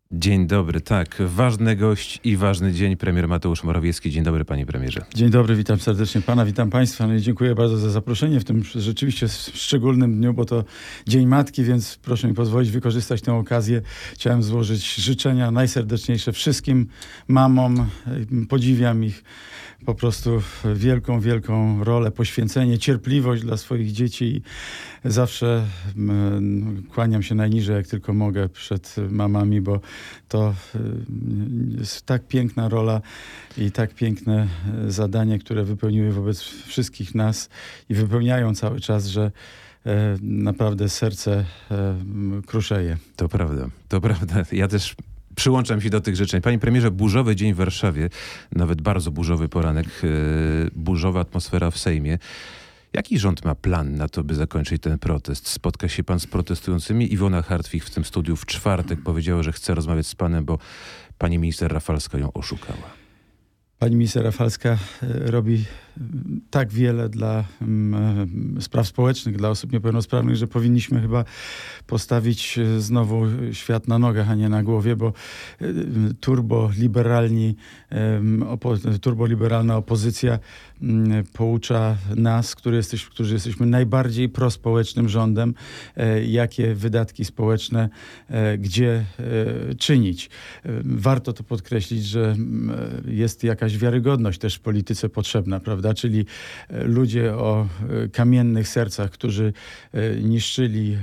Dzień dobry, tak. Ważny gość i ważny dzień. Premier Mateusz Morawiecki. Dzień dobry, panie premierze. Dzień dobry, witam serdecznie pana, witam państwa. No i dziękuję bardzo za zaproszenie w tym rzeczywiście szczególnym dniu, bo to Dzień Matki, więc proszę mi pozwolić wykorzystać tę okazję. Chciałem złożyć życzenia najserdeczniejsze wszystkim mamom. Podziwiam ich po prostu wielką, wielką rolę, poświęcenie, cierpliwość dla swoich dzieci i zawsze kłaniam się najniżej, jak tylko mogę, przed mamami, bo to jest tak piękna rola i tak piękne zadanie, które wypełniły wobec wszystkich nas i wypełniają cały czas, że naprawdę serce kruszeje. To prawda, to prawda. Ja też przyłączam się do tych życzeń. Panie premierze, burzowy dzień w Warszawie, nawet bardzo burzowy poranek, burzowa atmosfera w Sejmie. Jaki rząd ma plan na to, by zakończyć ten protest? Spotka się pan z protestującymi? Iwona Hartwich w tym studiu w czwartek powiedziała, że chce rozmawiać z panem, bo pani minister Rafalska ją oszukała. Pani minister Rafalska robi tak wiele dla spraw społecznych, dla osób niepełnosprawnych, że powinniśmy chyba postawić znowu świat na nogach, a nie na głowie, bo turboliberalna opozycja poucza nas, którzy jesteśmy najbardziej prospołecznym rządem, jakie wydatki społeczne gdzie czynić. Warto to podkreślić, że jest jakaś wiarygodność też w polityce potrzebna, prawda? Czyli ludzie o kamiennych sercach, którzy niszczyli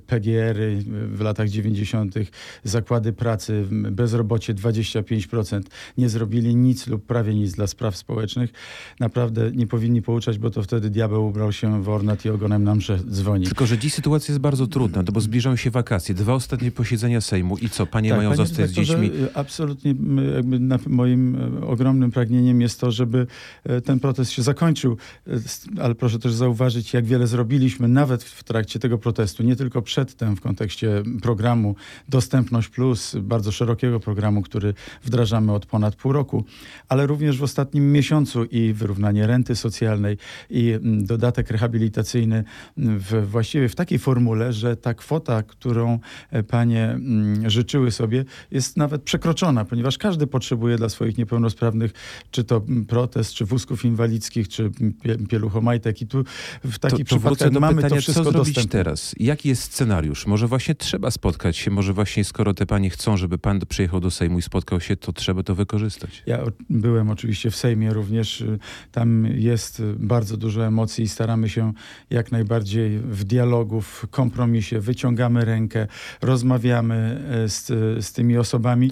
PGR-y w latach 90., zakłady pracy, bezrobocie 25%, nie zrobili nic lub prawie nic dla spraw społecznych. Naprawdę nie powinni pouczać, bo to wtedy diabeł ubrał się w ornat i ogonem nam dzwoni. Tylko że dziś sytuacja jest bardzo trudna, bo zbliżają się wakacje, 2 ostatnie posiedzenia Sejmu i co? Panie mają zostać z dziećmi? Absolutnie jakby moim ogromnym pragnieniem jest to, żeby ten protest się zakończył, ale proszę też zauważyć, jak wiele zrobiliśmy nawet w trakcie tego protestu, nie tylko przedtem w kontekście programu Dostępność Plus, bardzo szerokiego programu, który wdrażamy od ponad pół roku, ale również w ostatnim miesiącu i wyrównanie renty socjalnej i dodatek rehabilitacyjny właściwie w takiej formule, że ta kwota, którą panie życzyły sobie, jest nawet przekroczona, ponieważ każdy potrzebuje dla swoich niepełnosprawnych, czy to protest, czy wózków inwalidzkich, czy pieluchomajtek i tu w takich przypadkach do mamy pytania, to wszystko co zrobić dostępne. teraz? Jaki jest scenariusz? Może właśnie trzeba spotkać się, może właśnie skoro te panie chcą, żeby pan przyjechał do Sejmu i spotkał się, to trzeba to wykorzystać. Ja byłem oczywiście w Sejmie również. Tam jest bardzo dużo emocji i staramy się jak najbardziej w dialogu, w kompromisie, wyciągamy rękę, rozmawiamy z tymi osobami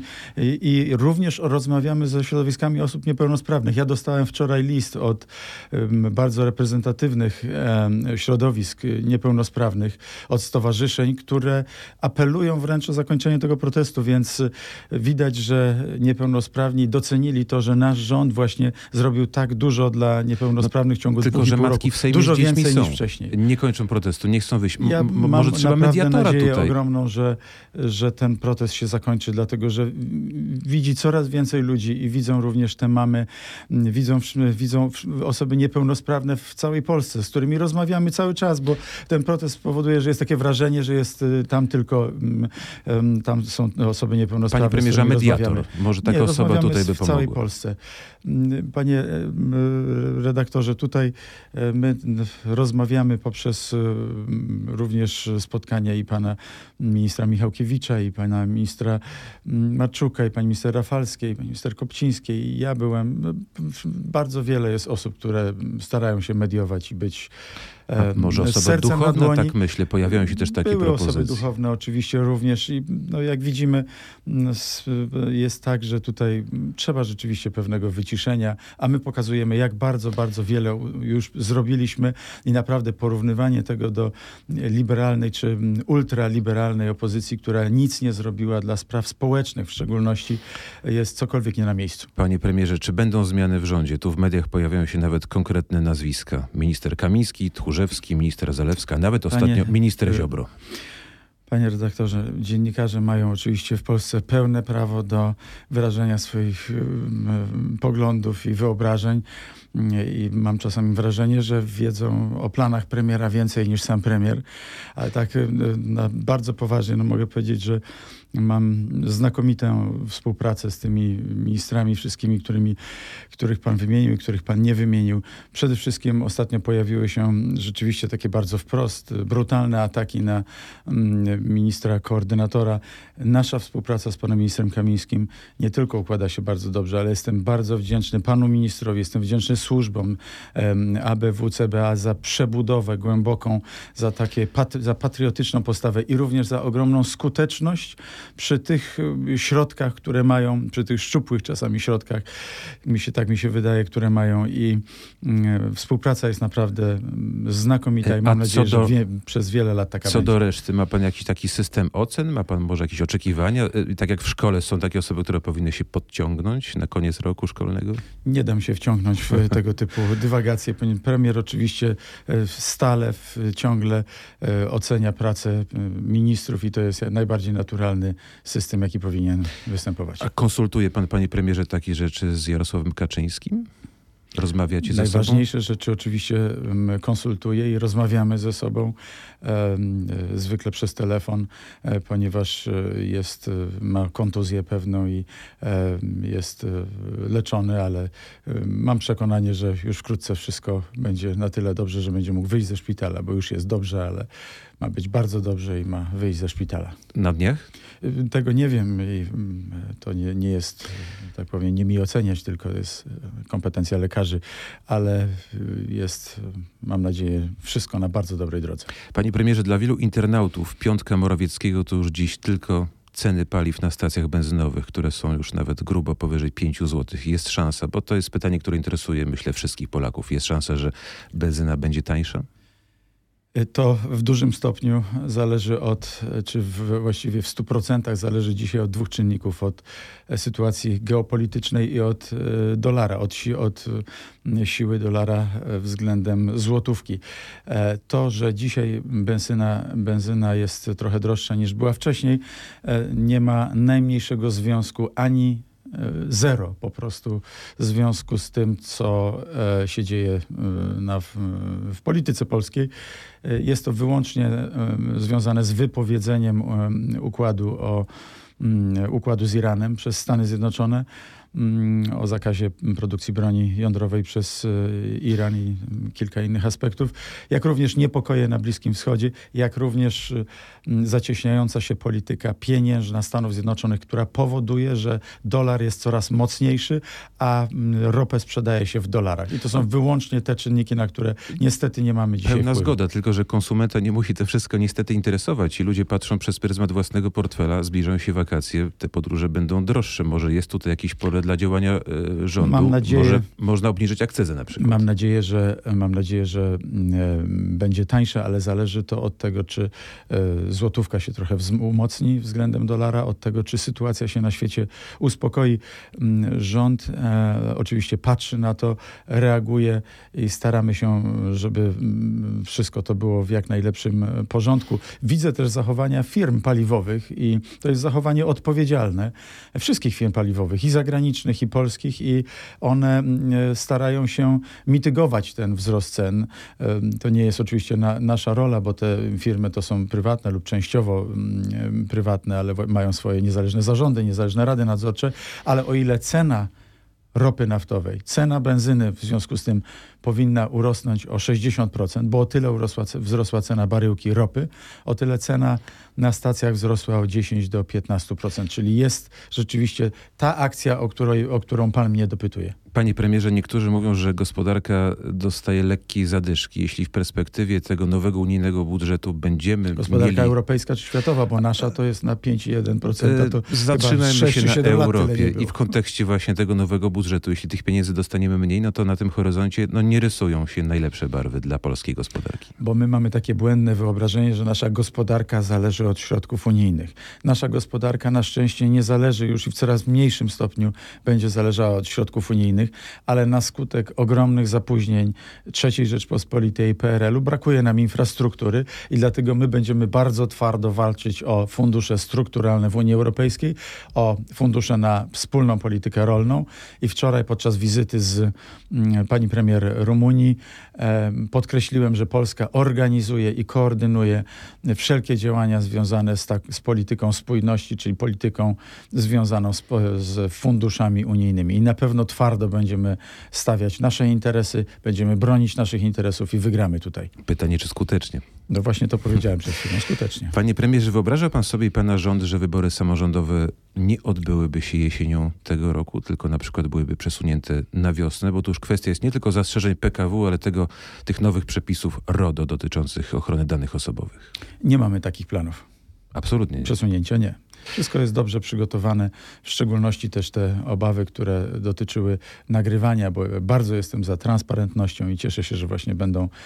i również rozmawiamy ze środowiskami osób niepełnosprawnych. Ja dostałem wczoraj list od bardzo reprezentatywnych środowisk niepełnosprawnych, od stowarzyszeń, które apelują wręcz o zakończenie tego protestu, więc widać, że niepełnosprawni docenili to, że nasz rząd właśnie zrobił tak dużo dla niepełnosprawnych w ciągu 2,5 roku. Tylko, że matki w Sejmie dużo z dziećmi więcej są. niż wcześniej. Nie kończą protestu, nie chcą wyjść. Ja może mam trzeba mediatora nadzieję tutaj. ogromną, że ten protest się zakończy, dlatego że widzi coraz więcej ludzi i widzą również te mamy, widzą osoby niepełnosprawne w całej Polsce, z którymi rozmawiamy cały czas, bo ten protest powoduje, że jest takie wrażenie, że jest tam tylko tam są osoby niepełnosprawne. Panie premierze, mediator. Może taka osoba tutaj by pomogła. W całej Polsce. Panie redaktorze, tutaj my rozmawiamy poprzez również spotkania i pana ministra Michałkiewicza, i pana ministra Marczuka, i pani minister Rafalskiej, i pani minister Kopcińskiej. I ja byłem. Bardzo wiele jest osób, które starają się mediować i być może osoba duchowna, tak myślę, pojawiają się też takie Były propozycje. osoby duchowne oczywiście również i jak widzimy jest tak, że tutaj trzeba rzeczywiście pewnego wyciszenia, a my pokazujemy, jak bardzo, bardzo wiele już zrobiliśmy i naprawdę porównywanie tego do liberalnej czy ultraliberalnej opozycji, która nic nie zrobiła dla spraw społecznych w szczególności, jest cokolwiek nie na miejscu. Panie premierze, czy będą zmiany w rządzie? Tu w mediach pojawiają się nawet konkretne nazwiska. Minister Kamiński, Tchórzewski, minister Zalewska, nawet ostatnio minister Ziobro. Panie redaktorze, dziennikarze mają oczywiście w Polsce pełne prawo do wyrażenia swoich poglądów i wyobrażeń. I mam czasami wrażenie, że wiedzą o planach premiera więcej niż sam premier. Ale tak bardzo poważnie mogę powiedzieć, że Mam znakomitą współpracę z tymi ministrami wszystkimi, których pan wymienił, których pan nie wymienił. Przede wszystkim ostatnio pojawiły się rzeczywiście takie bardzo wprost brutalne ataki na ministra koordynatora. Nasza współpraca z panem ministrem Kamińskim nie tylko układa się bardzo dobrze, ale jestem bardzo wdzięczny panu ministrowi, jestem wdzięczny służbom ABW, CBA za przebudowę głęboką, za patriotyczną postawę i również za ogromną skuteczność przy tych środkach, które mają, przy tych szczupłych czasami środkach, tak mi się wydaje, które mają i współpraca jest naprawdę znakomita i mam nadzieję, że przez wiele lat taka będzie. Co do reszty, ma pan jakiś taki system ocen? Ma pan może jakieś oczekiwania? Tak jak w szkole są takie osoby, które powinny się podciągnąć na koniec roku szkolnego? Nie dam się wciągnąć w tego typu dywagacje. Premier oczywiście stale, ciągle ocenia pracę ministrów i to jest najbardziej naturalny system, jaki powinien występować. A konsultuje pan, panie premierze, takie rzeczy z Jarosławem Kaczyńskim? Rozmawiacie ze sobą? Najważniejsze rzeczy oczywiście konsultuję i rozmawiamy ze sobą, zwykle przez telefon, ponieważ ma kontuzję pewną i jest leczony, ale mam przekonanie, że już wkrótce wszystko będzie na tyle dobrze, że będzie mógł wyjść ze szpitala, bo już jest dobrze, ale ma być bardzo dobrze i ma wyjść ze szpitala. Na dniach? Tego nie wiem i to nie jest, tak powiem, nie mi oceniać, tylko jest kompetencja lekarzy, ale jest, mam nadzieję, wszystko na bardzo dobrej drodze. Panie premierze, dla wielu internautów piątka Morawieckiego to już dziś tylko ceny paliw na stacjach benzynowych, które są już nawet grubo powyżej 5 zł. Jest szansa, bo to jest pytanie, które interesuje, myślę, wszystkich Polaków. Jest szansa, że benzyna będzie tańsza? To w dużym stopniu zależy właściwie w 100% zależy dzisiaj od dwóch czynników. Od sytuacji geopolitycznej i od dolara, od siły dolara względem złotówki. To, że dzisiaj benzyna jest trochę droższa niż była wcześniej, nie ma najmniejszego związku ani zero po prostu w związku z tym, co się dzieje w polityce polskiej. Jest to wyłącznie związane z wypowiedzeniem układu z Iranem przez Stany Zjednoczone o zakazie produkcji broni jądrowej przez Iran i kilka innych aspektów, jak również niepokoje na Bliskim Wschodzie, jak również zacieśniająca się polityka pieniężna Stanów Zjednoczonych, która powoduje, że dolar jest coraz mocniejszy, a ropę sprzedaje się w dolarach. I to są wyłącznie te czynniki, na które niestety nie mamy dzisiaj Pełna wpływu. zgoda, tylko że konsumenta nie musi to wszystko niestety interesować i ludzie patrzą przez pryzmat własnego portfela, zbliżają się wakacje, te podróże będą droższe. Może jest tutaj jakieś pole dla działania rządu? Mam nadzieję, może można obniżyć akcyzę na przykład? Mam nadzieję, że będzie tańsze, ale zależy to od tego, czy złotówka się trochę umocni względem dolara, od tego, czy sytuacja się na świecie uspokoi. Rząd oczywiście patrzy na to, reaguje i staramy się, żeby wszystko to było w jak najlepszym porządku. Widzę też zachowania firm paliwowych i to jest zachowanie odpowiedzialne wszystkich firm paliwowych, i zagranicznych, i polskich, i one starają się mitygować ten wzrost cen. To nie jest oczywiście nasza rola, bo te firmy to są prywatne lub częściowo prywatne, ale mają swoje niezależne zarządy, niezależne rady nadzorcze, ale o ile cena ropy naftowej, cena benzyny w związku z tym powinna urosnąć o 60%, bo o tyle wzrosła cena baryłki ropy, o tyle cena na stacjach wzrosła o 10 do 15%, czyli jest rzeczywiście ta akcja, o którą pan mnie dopytuje. Panie premierze, niektórzy mówią, że gospodarka dostaje lekkiej zadyszki. Jeśli w perspektywie tego nowego unijnego budżetu będziemy Gospodarka europejska czy światowa, bo nasza to jest na 5,1%. To zatrzymajmy się na Europie i w kontekście właśnie tego nowego budżetu. Jeśli tych pieniędzy dostaniemy mniej, no to na tym horyzoncie nie rysują się najlepsze barwy dla polskiej gospodarki. Bo my mamy takie błędne wyobrażenie, że nasza gospodarka zależy od środków unijnych. Nasza gospodarka na szczęście nie zależy już i w coraz mniejszym stopniu będzie zależała od środków unijnych, ale na skutek ogromnych zapóźnień III Rzeczpospolitej i PRL-u brakuje nam infrastruktury i dlatego my będziemy bardzo twardo walczyć o fundusze strukturalne w Unii Europejskiej, o fundusze na wspólną politykę rolną i wczoraj podczas wizyty z pani premier Rumunii. Podkreśliłem, że Polska organizuje i koordynuje wszelkie działania związane z polityką spójności, czyli polityką związaną z funduszami unijnymi. I na pewno twardo będziemy stawiać nasze interesy, będziemy bronić naszych interesów i wygramy tutaj. Pytanie, czy skutecznie? No właśnie to powiedziałem przed chwilą, skutecznie. Panie premierze, wyobraża pan sobie i pana rząd, że wybory samorządowe nie odbyłyby się jesienią tego roku, tylko na przykład byłyby przesunięte na wiosnę, bo to już kwestia jest nie tylko zastrzeżeń PKW, ale tych nowych przepisów RODO dotyczących ochrony danych osobowych. Nie mamy takich planów. Absolutnie nie. Przesunięcia nie. Wszystko jest dobrze przygotowane, w szczególności też te obawy, które dotyczyły nagrywania, bo bardzo jestem za transparentnością i cieszę się, że właśnie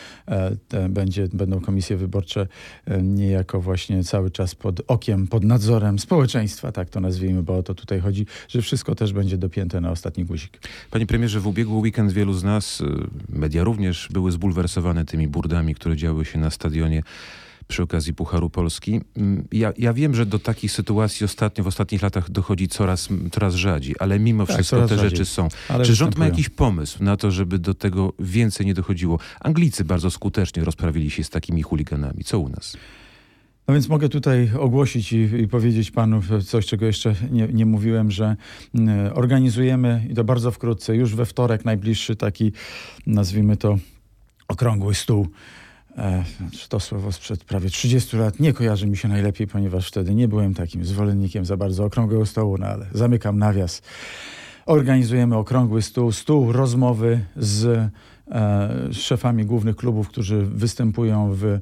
będą komisje wyborcze niejako właśnie cały czas pod okiem, pod nadzorem społeczeństwa, tak to nazwijmy, bo o to tutaj chodzi, że wszystko też będzie dopięte na ostatni guzik. Panie premierze, w ubiegły weekend wielu z nas, media również, były zbulwersowane tymi burdami, które działy się na stadionie przy okazji Pucharu Polski. Ja wiem, że do takich sytuacji w ostatnich latach dochodzi coraz rzadziej, ale mimo wszystko te rzeczy są. Ale czy rząd ma jakiś pomysł na to, żeby do tego więcej nie dochodziło? Anglicy bardzo skutecznie rozprawili się z takimi chuliganami. Co u nas? No więc mogę tutaj ogłosić i powiedzieć panu coś, czego jeszcze nie mówiłem, że organizujemy, i to bardzo wkrótce, już we wtorek najbliższy taki, nazwijmy to, okrągły stół. To słowo sprzed prawie 30 lat nie kojarzy mi się najlepiej, ponieważ wtedy nie byłem takim zwolennikiem za bardzo okrągłego stołu, no ale zamykam nawias. Organizujemy okrągły stół rozmowy z szefami głównych klubów, którzy występują w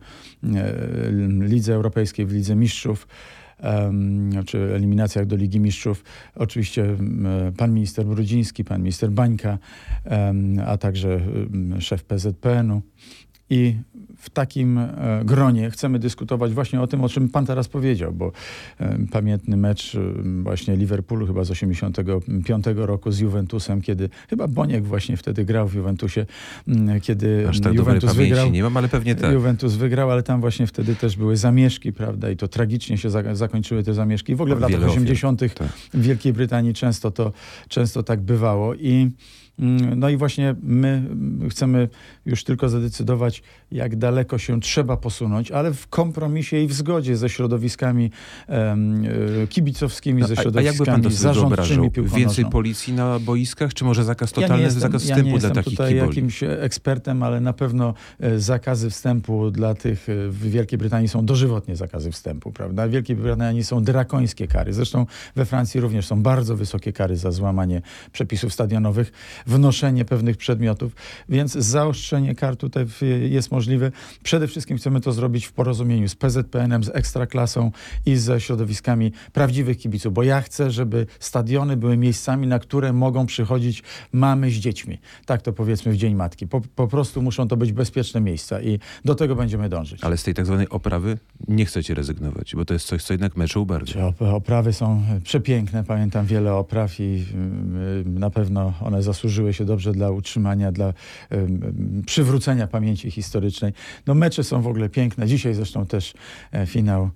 Lidze Europejskiej, w Lidze Mistrzów, czy eliminacjach do Ligi Mistrzów. Oczywiście pan minister Brudziński, pan minister Bańka, a także szef PZPN-u. I w takim gronie chcemy dyskutować właśnie o tym, o czym pan teraz powiedział, bo pamiętny mecz właśnie Liverpoolu chyba z 85 roku z Juventusem, kiedy chyba Boniek właśnie wtedy grał w Juventusie, kiedy aż tak Juventus wygrał. Nie mam, ale pewnie tak. Juventus wygrał, ale tam właśnie wtedy też były zamieszki, prawda, i to tragicznie się zakończyły te zamieszki. W ogóle w latach 80. w Wielkiej Brytanii często tak bywało. No i właśnie my chcemy już tylko zadecydować, jak daleko się trzeba posunąć, ale w kompromisie i w zgodzie ze środowiskami kibicowskimi, ze środowiskami zarządczymi piłką nożną. Więcej policji na boiskach, czy może zakaz totalny, zakaz wstępu dla takich kiboli? Ja nie jestem tutaj jakimś ekspertem, ale na pewno zakazy wstępu dla tych w Wielkiej Brytanii są dożywotnie zakazy wstępu, prawda? W Wielkiej Brytanii są drakońskie kary. Zresztą we Francji również są bardzo wysokie kary za złamanie przepisów stadionowych, wnoszenie pewnych przedmiotów, więc zaostrzenie kar tutaj jest możliwe. Przede wszystkim chcemy to zrobić w porozumieniu z PZPN-em, z Ekstraklasą i ze środowiskami prawdziwych kibiców, bo ja chcę, żeby stadiony były miejscami, na które mogą przychodzić mamy z dziećmi. Tak to powiedzmy w Dzień Matki. Po prostu muszą to być bezpieczne miejsca i do tego będziemy dążyć. Ale z tej tak zwanej oprawy nie chcecie rezygnować, bo to jest coś, co jednak meczu ubarwia. Oprawy są przepiękne. Pamiętam wiele opraw i na pewno one zasłużyły się dobrze dla utrzymania, dla przywrócenia pamięci historycznej. No mecze są w ogóle piękne. Dzisiaj zresztą też finał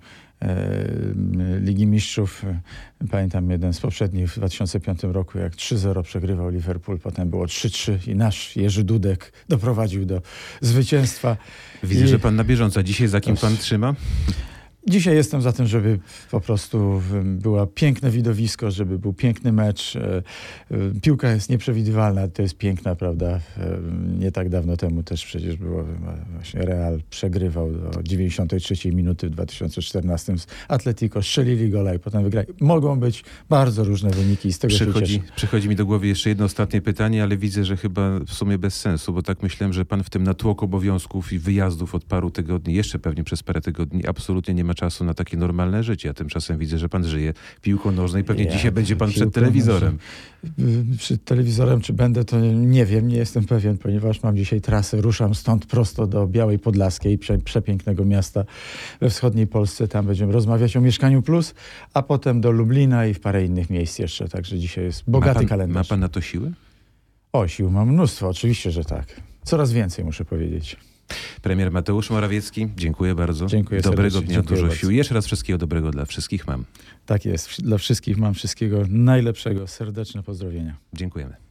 Ligi Mistrzów. Pamiętam jeden z poprzednich w 2005 roku, jak 3-0 przegrywał Liverpool, potem było 3-3 i nasz Jerzy Dudek doprowadził do zwycięstwa. Widzę, że pan na bieżąco. Dzisiaj za kim pan trzyma? Dzisiaj jestem za tym, żeby po prostu było piękne widowisko, żeby był piękny mecz. Piłka jest nieprzewidywalna, to jest piękna, prawda? Nie tak dawno temu też przecież było właśnie Real przegrywał do 93 minuty w 2014 z Atletico, strzelili gola i potem wygrali. Mogą być bardzo różne wyniki i z tego się cieszę. Przychodzi mi do głowy jeszcze jedno ostatnie pytanie, ale widzę, że chyba w sumie bez sensu, bo tak myślałem, że pan w tym natłoku obowiązków i wyjazdów od paru tygodni, jeszcze pewnie przez parę tygodni, absolutnie nie ma czasu na takie normalne życie, a tymczasem widzę, że pan żyje piłką nożną i pewnie dzisiaj będzie pan przed telewizorem. Przed telewizorem, czy będę, to nie wiem, nie jestem pewien, ponieważ mam dzisiaj trasę, ruszam stąd prosto do Białej Podlaskiej, przepięknego miasta we wschodniej Polsce, tam będziemy rozmawiać o Mieszkaniu Plus, a potem do Lublina i w parę innych miejsc jeszcze, także dzisiaj jest bogaty kalendarz. Ma pan na to siłę? O, sił mam mnóstwo, oczywiście, że tak. Coraz więcej, muszę powiedzieć. Premier Mateusz Morawiecki, dziękuję bardzo. Dziękuję Dobrego serdecznie. dnia, Dziękuję dużo bardzo. sił. Jeszcze raz wszystkiego dobrego dla wszystkich mam. Tak jest, dla wszystkich mam wszystkiego najlepszego, serdeczne pozdrowienia. Dziękujemy.